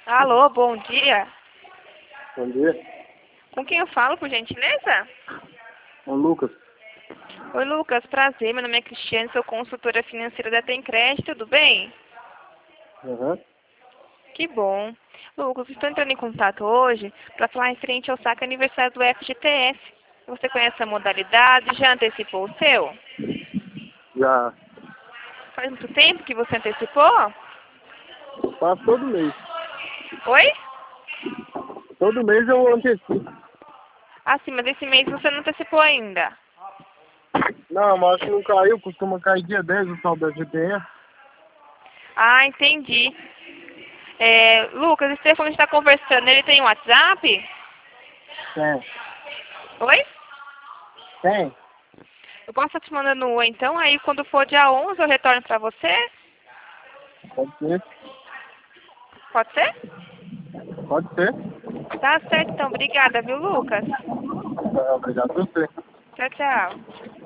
Alô, bom dia. Bom dia. Com quem eu falo, por gentileza? É o Lucas. Oi, Lucas. Prazer. Meu nome é Cristiane, sou consultora financeira da Tencred. Tudo bem? Aham. Que bom. Lucas, estou entrando em contato hoje para falar referente ao saque aniversário do FGTS. Você conhece a modalidade? Já antecipou o seu? Já Faz muito tempo que você antecipou? faço todo mês. Oi? Todo mês eu antecipo. Ah, sim, mas esse mês você não antecipou ainda. Não, mas se não caiu, costuma cair dia 10 o saldo da GTE. Ah, entendi. Lucas, esse telefone que a gente está conversando, ele tem um WhatsApp? Tem. Oi? Tem. Eu posso estar te mandando um oi, então, aí quando for dia 11 eu retorno para você? Pode ser. Pode ser? Pode ser. Tá certo, então. Obrigada, viu, Lucas? Obrigado a você. Tchau, tchau.